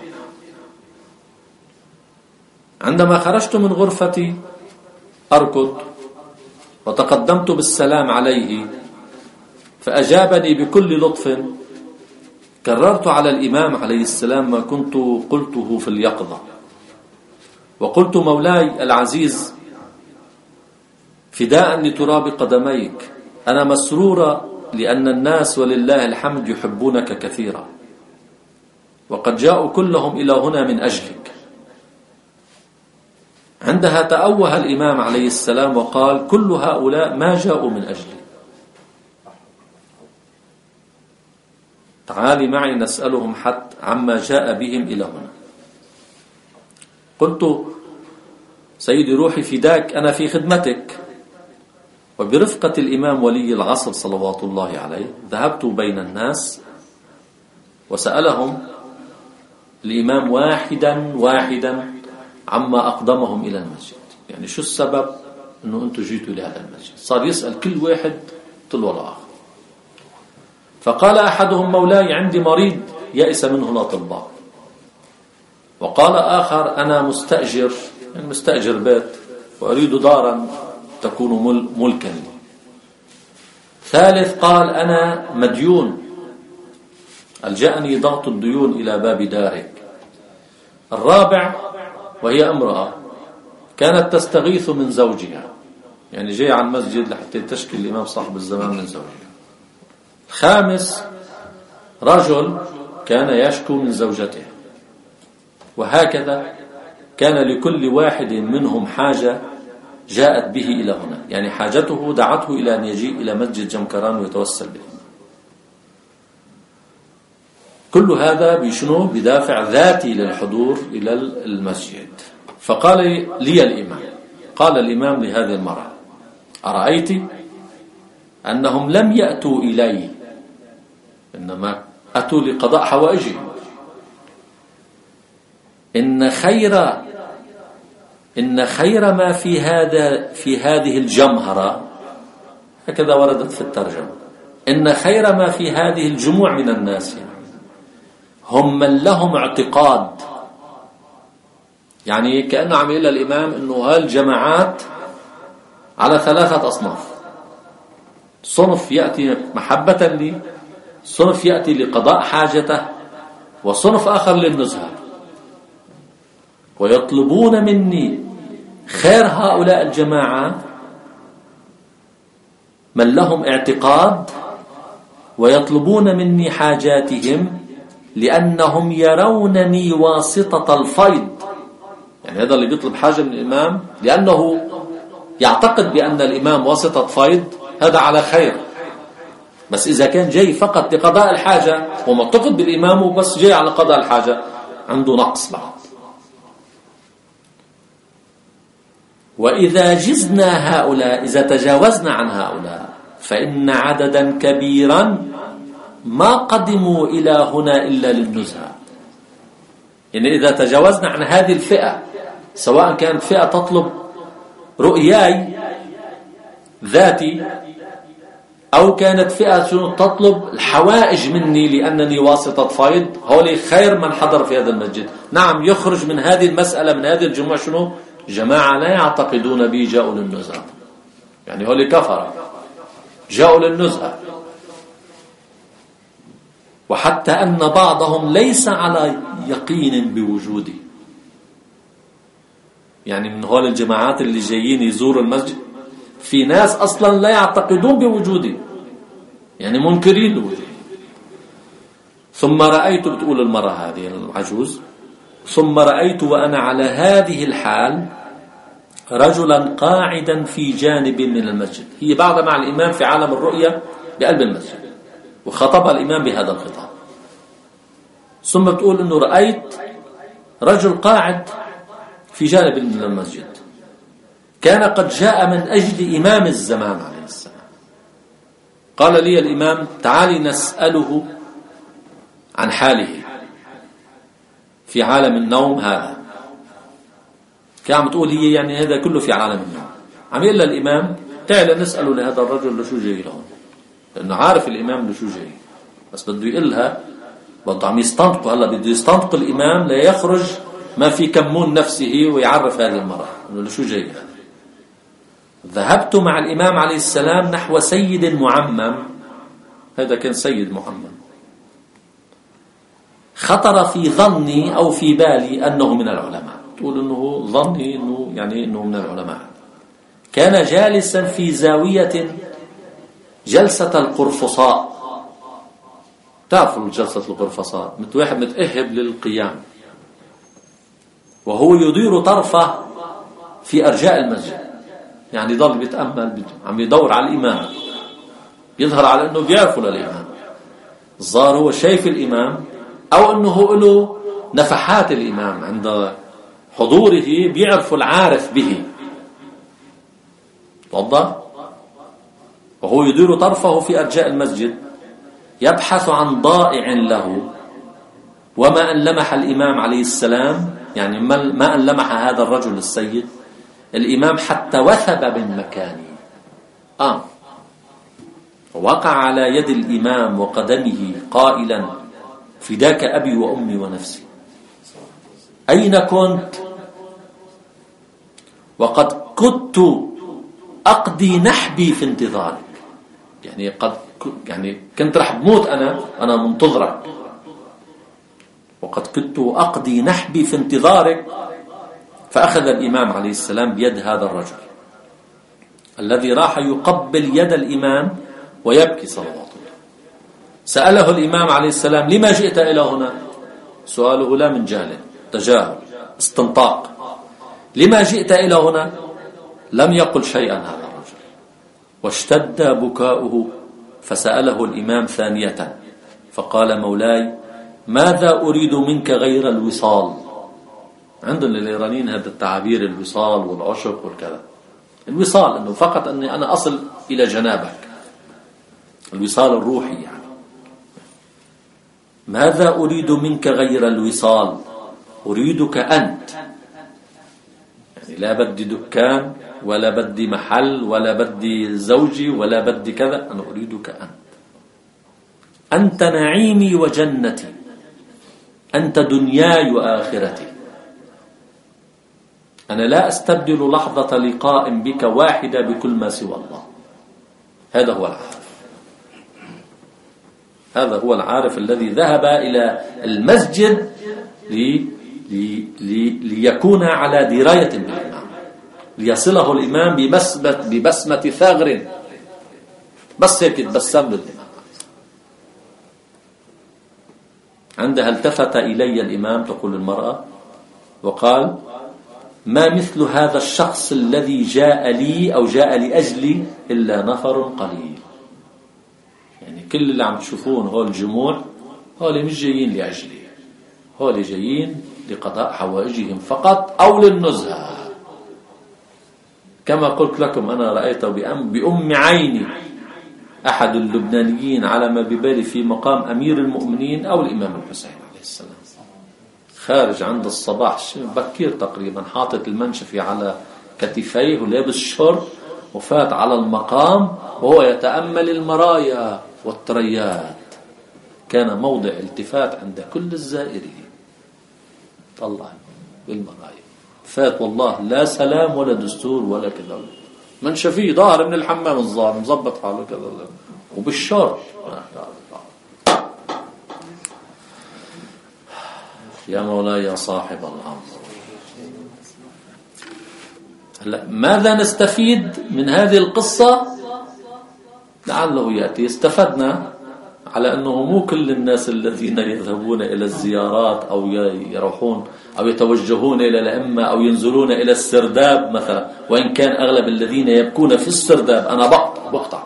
عندما خرجت من غرفتي أركض وتقدمت بالسلام عليه، فأجابني بكل لطف. كررت على الإمام عليه السلام ما كنت قلته في اليقظة، وقلت: مولاي العزيز، فداء لتراب قدميك، أنا مسرورة لأن الناس ولله الحمد يحبونك كثيرا، وقد جاءوا كلهم إلى هنا من أجلك. عندها تأوه الإمام عليه السلام وقال: كل هؤلاء ما جاءوا من أجلي، تعالي معي نسألهم حتى عما جاء بهم إلى هنا. قلت: سيدي روحي فداك، أنا في خدمتك. وبرفقة الإمام ولي العصر صلوات الله عليه ذهبت بين الناس وسألهم الإمام واحدا عما أقدمهم إلى المسجد، يعني شو السبب أنه أنتم جيتوا لهذا المسجد. صار يسأل كل واحد تلو الآخر. فقال أحدهم: مولاي، عندي مريض يأس منه الأطباء. وقال آخر: أنا مستأجر بيت وأريد دارا تكون ملكا لي. ثالث قال: أنا مديون، ألجأني ضغط الديون إلى باب دارك. الرابع وهي امرأة كانت تستغيث من زوجها، يعني جاي على المسجد لحتى تشكي الإمام صاحب الزمان من زوجها. الخامس رجل كان يشكو من زوجته. وهكذا كان لكل واحد منهم حاجة جاءت به إلى هنا، يعني حاجته دعته إلى أن يجيء إلى مسجد جمكران ويتوسل به. كل هذا بشنو؟ بدافع ذاتي للحضور إلى المسجد. فقال لي الإمام، قال الإمام لهذه المرأة: أرأيت أنهم لم يأتوا إلي، إنما أتوا لقضاء حوائجهم. إن خير ما في هذه الجمهرة، هكذا وردت في الترجمة، إن خير ما في هذه الجموع من الناس هم من لهم اعتقاد. يعني كأنه عم يقول الإمام إنه هالجماعات على 3 أصناف: صنف يأتي محبة لي، صنف يأتي لقضاء حاجته، وصنف آخر للنزهة. ويطلبون مني خير هؤلاء الجماعة من لهم اعتقاد، ويطلبون مني حاجاتهم لأنهم يرونني واسطة الفيض. يعني هذا اللي بيطلب حاجة من الإمام لأنه يعتقد بأن الإمام واسطة فيض، هذا على خير. بس إذا كان جاي فقط لقضاء الحاجة ومعتقد بالإمام وبس جاي على قضاء الحاجة، عنده نقص بعد. وإذا جزنا هؤلاء، إذا تجاوزنا عن هؤلاء، فإن عددا كبيرا ما قدموا إلى هنا إلا للنزهة. يعني إذا تجاوزنا عن هذه الفئة، سواء كانت فئة تطلب رؤياي ذاتي أو كانت فئة تطلب الحوائج مني لأنني واسطة فيض، هؤلاء خير من حضر في هذا المسجد. نعم، يخرج من هذه المسألة من هذه الجموع شنو؟ جماعة لا يعتقدون بي جاءوا للنزهة، يعني هؤلاء كفر جاءوا للنزهة. وحتى أن بعضهم ليس على يقين بوجودي، يعني من هول الجماعات اللي جايين يزوروا المسجد في ناس أصلا لا يعتقدون بوجودي، يعني منكرين لوجودي. ثم رأيت، بتقول المرأة هذه العجوز، ثم رأيت وأنا على هذه الحال رجلا قاعدا في جانب من المسجد. هي بعد مع الإمام في عالم الرؤية بقلب المسجد، وخطبها الإمام بهذا الخطاب. ثم بتقول أنه رأيت رجل قاعد في جانب من المسجد كان قد جاء من أجل إمام الزمان عليه السلام. قال لي الإمام: تعالي نسأله عن حاله في عالم النوم هذا. كان بتقول هي يعني هذا كله في عالم النوم. عم يقول الإمام: تعالى نسأله لهذا الرجل لشو جاي لهون، لأنه عارف الإمام لشو جاي، بس بده يقولها، بده عم يستنطق. هلا بده يستنطق الإمام لا يخرج ما في كمون نفسه ويعرف هذه المرأة إنه لشو جاي هذا. ذهبت مع الإمام عليه السلام نحو سيد معمم، هذا كان سيد معمم، خطر في ظني أو في بالي أنه من العلماء. تقول أنه ظني أنه يعني أنه من العلماء. كان جالسا في زاوية جلسة القرفصاء. تعرفوا جلسة القرفصاء؟ واحد متأهب للقيام وهو يدير طرفه في أرجاء المسجد، يعني ضل بيتأمل، عم يدور على الإمام، يظهر على أنه بيعرفه للإمام. الظاهر هو شايف الإمام أو أنه له نفحات الإمام عند حضوره، بيعرف العارف به. توضح؟ وهو يدير طرفه في أرجاء المسجد يبحث عن ضائع له. وما أن لمح الإمام عليه السلام، يعني ما أن لمح هذا الرجل السيد الإمام حتى وثب من مكانه، وقع على يد الإمام وقدمه قائلا: فداك أبي وأمي ونفسي، أين كنت؟ وقد كنت أقضي نحبي في انتظارك، يعني كنت رح بموت، أنا منتظرك. وقد كنت أقضي نحبي في انتظارك. فأخذ الإمام عليه السلام بيد هذا الرجل الذي راح يقبل يد الإمام ويبكي صلوات الله. سأله الإمام عليه السلام: لما جئت إلى هنا؟ سؤاله لا من جهل، تجاهل، استنطاق. لما جئت إلى هنا؟ لم يقل شيئا هذا الرجل، واشتد بكاؤه. فسأله الإمام ثانية فقال: مولاي، ماذا أريد منك غير الوصال؟ عندهم الإيرانيين هذا التعابير، الوصال والعشق والكذا. الوصال أنه فقط أني أنا أصل إلى جنابك، الوصال الروحي يعني. ماذا أريد منك غير الوصال؟ أريدك أنت، يعني لا بدي دكان ولا بدي محل ولا بدي زوجي ولا بدي كذا، أنا أريدك أنت. أنت نعيمي وجنتي، أنت دنياي وآخرتي. أنا لا أستبدل لحظة لقاء بك واحدة بكل ما سوى الله. هذا هو العارف، هذا هو العارف الذي ذهب إلى المسجد ليكون على دراية بالإمام، ليصله الإمام ببسمة ثغر، بس هيك تبسم للإمام. عندها التفت إلي الإمام، تقول المرأة، وقال: ما مثل هذا الشخص الذي جاء لي أو جاء لأجلي إلا نفر قليل. يعني كل اللي عم تشوفون هول الجموع، هول مش جايين لأجلي، هول جايين لقضاء حوائجهم فقط أو للنزهة. كما قلت لكم، أنا رأيته بأم عيني أحد اللبنانيين على ما ببالي في مقام أمير المؤمنين أو الإمام الحسين عليه السلام، خارج عند الصباح بكير تقريبا، حاطط المنشفي على كتفيه ولابس شورت، وفات على المقام وهو يتأمل المرايا والتريات. كان موضع التفات عند كل الزائرين. طلع بالمرايا، فات والله لا سلام ولا دستور ولا كذا، منشفي ظاهر من الحمام الظاهر مظبط حاله كذا وبالشورت. يا مولاي يا صاحب الأمر، هلا ماذا نستفيد من هذه القصة؟ لعله يأتي. استفدنا على أنه مو كل الناس الذين يذهبون إلى الزيارات أو يروحون أو يتوجهون إلى الأئمة أو ينزلون إلى السرداب مثلا، وإن كان أغلب الذين يبكون في السرداب أنا بقطع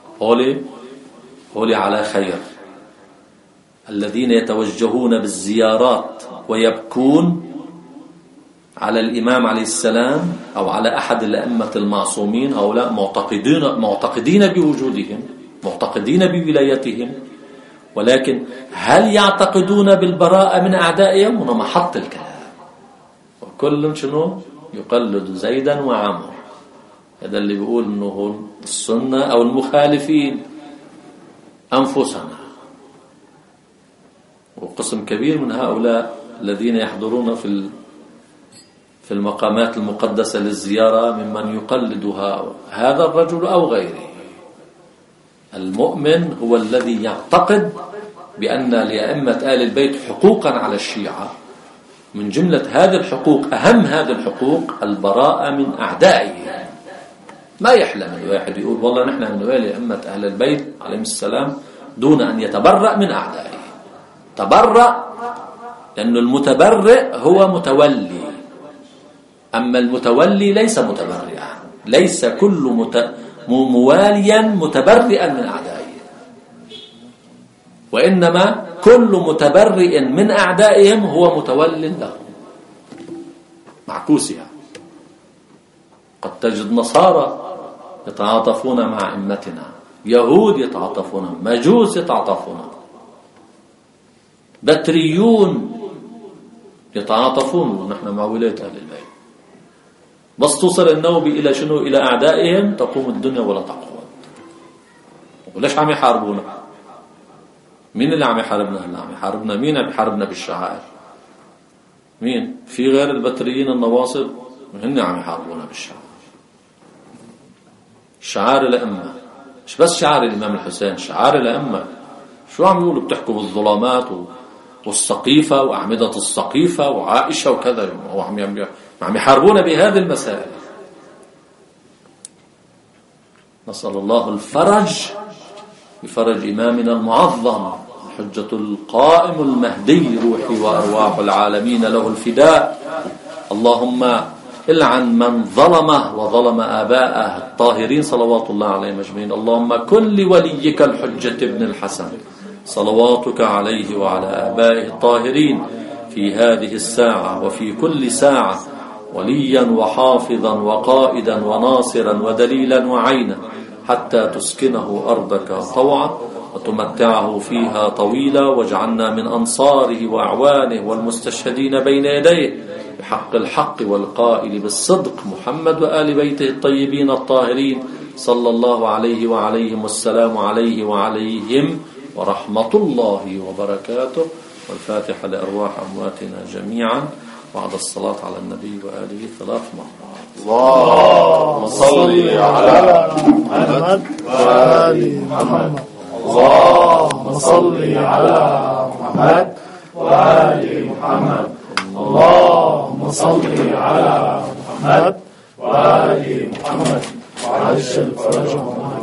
هولي على خير. الذين يتوجهون بالزيارات ويبكون على الإمام عليه السلام أو على أحد الأئمة المعصومين، هؤلاء معتقدين بوجودهم، معتقدين بولايتهم، ولكن هل يعتقدون بالبراءة من أعدائهم؟ هنا محط الكلام. وكل شنو يقلد زيدا وعمر. هذا اللي بيقول أنه السنة أو المخالفين أنفسنا. وقسم كبير من هؤلاء الذين يحضرون في المقامات المقدسة للزيارة ممن يقلدها هذا الرجل أو غيره. المؤمن هو الذي يعتقد بأن لأئمة آل البيت حقوقا على الشيعة، من جملة هذه الحقوق، أهم هذه الحقوق البراءة من أعدائه. ما يحلم الواحد يقول والله نحن نوالي أئمة أهل البيت عليهم السلام دون أن يتبرأ من أعدائه. تبرأ لأن المتبرئ هو متولي، أما المتولي ليس متبرئا. ليس كل مواليا متبرئا من أعدائه، وإنما كل متبرئ من أعدائهم هو متول لهم. معكوسها. قد تجد نصارى يتعاطفون مع أئمتنا، يهود يتعاطفون، مجوس يتعاطفون، بتريون يتعاطفون، ونحن مع ولاية أهل البيت. بس توصل النوبة إلى شنو؟ إلى أعدائهم تقوم الدنيا ولا تقوم. وليش عم يحاربونا؟ مين اللي عم يحاربنا؟ اللي عم يحاربنا مين؟ عم يحاربنا بالشعائر. مين؟ في غير البتريين النواصب؟ هن عم يحاربونا بالشعائر. شعار الأئمة، مش بس شعار الإمام الحسين، شعار الأئمة. شو عم يقولوا؟ بتحكوا بالظلامات والسقيفة وأعمدة السقيفة وعائشة وكذا، وعم يحاربون بهذه المسائل. نسأل الله الفرج بفرج إمامنا المعظم الحجة القائم المهدي، روحي وأرواح العالمين له الفداء. اللهم العن من ظلمه وظلم آباءه الطاهرين صلوات الله عليهم أجمعين. اللهم كن لوليك الحجة ابن الحسن صلواتك عليه وعلى آبائه الطاهرين في هذه الساعة وفي كل ساعة وليا وحافظا وقائدا وناصرا ودليلا وعينا، حتى تسكنه أرضك طوعا وتمتعه فيها طويلا، واجعلنا من أنصاره وأعوانه والمستشهدين بين يديه بحق الحق والقائل بالصدق محمد وآل بيته الطيبين الطاهرين صلى الله عليه وعليهم والسلام عليه وعليهم ورحمة الله وبركاته. والفاتحة لأرواح أمواتنا جميعا بعد الصلاة على النبي وآله 3 مرات. اللهم صل على محمد وآل محمد. اللهم صل على محمد وآل محمد. اللهم صل على محمد وآل محمد وعجل فرجهم